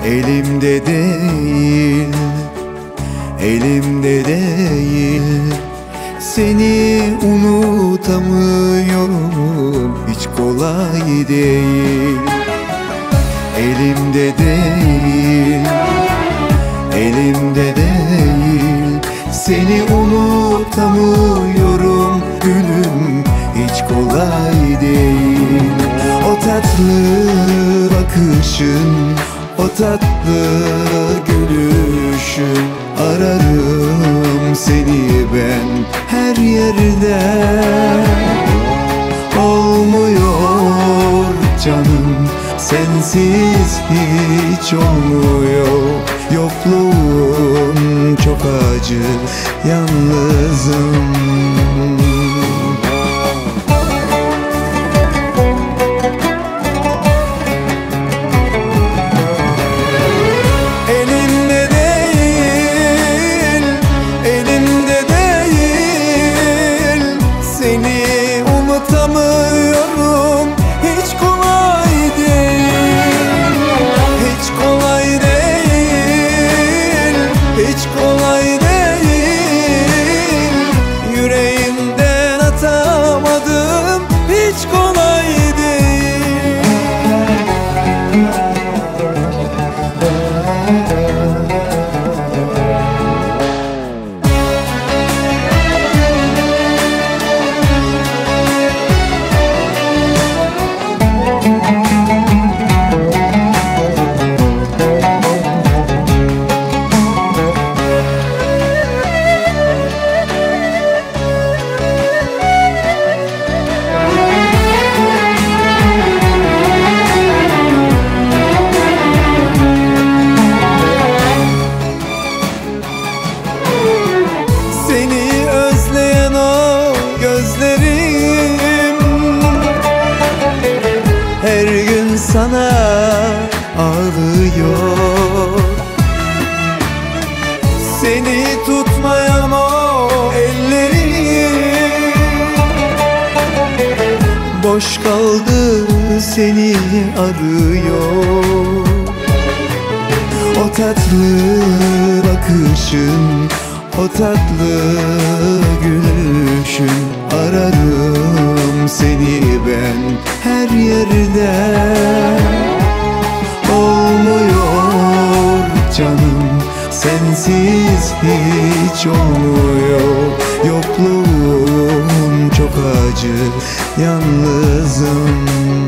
Elimde değil, elimde değil. Seni unutamıyorum, hiç kolay değil. Elimde değil, elimde değil. Seni unutamıyorum gülüm, hiç kolay değil. O tatlı bakışın, o tatlı gülüşün, ararım seni ben her yerde. Olmuyor canım, sensiz hiç olmuyor. Yokluğun çok acı, yalnızım. Unutamıyorum, hiç kolay değil. Hiç kolay değil, hiç kolay değil. Yüreğimden atamadım, hiç kolay değil. Seni özleyen o gözlerim her gün sana ağlıyor. Seni tutmayan o ellerim boş kaldı, seni arıyor. O tatlı bakışın, o tatlı gülüşün, ararım seni ben her yerde. Olmuyor canım, sensiz hiç olmuyor. Yokluğun çok acı, yalnızım.